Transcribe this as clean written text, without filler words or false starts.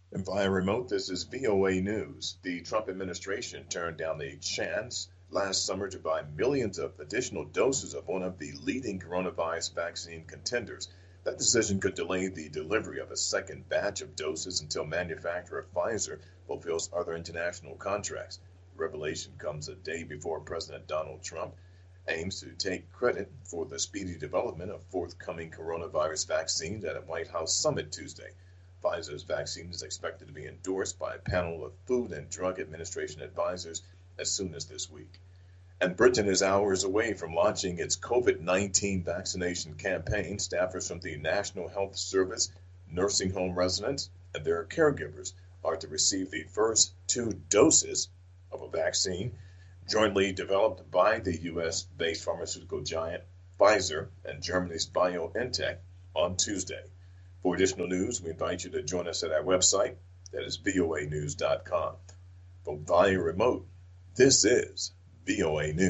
And via remote, this is VOA News. The Trump administration turned down the chance last summer to buy millions of additional doses of one of the leading coronavirus vaccine contenders. That decision could delay the delivery of a second batch of doses until manufacturer Pfizer fulfills other international contracts. The revelation comes a day before President Donald Trump aims to take credit for the speedy development of forthcoming coronavirus vaccines at a White House summit Tuesday. Pfizer's vaccine is expected to be endorsed by a panel of Food and Drug Administration advisors as soon as this week. And Britain is hours away from launching its COVID-19 vaccination campaign. Staffers from the National Health Service, nursing home residents, and their caregivers are to receive the first two doses of a vaccine jointly developed by the U.S.-based pharmaceutical giant Pfizer and Germany's BioNTech on Tuesday. For additional news, we invite you to join us at our website, that is voanews.com. From via remote, this is VOA News.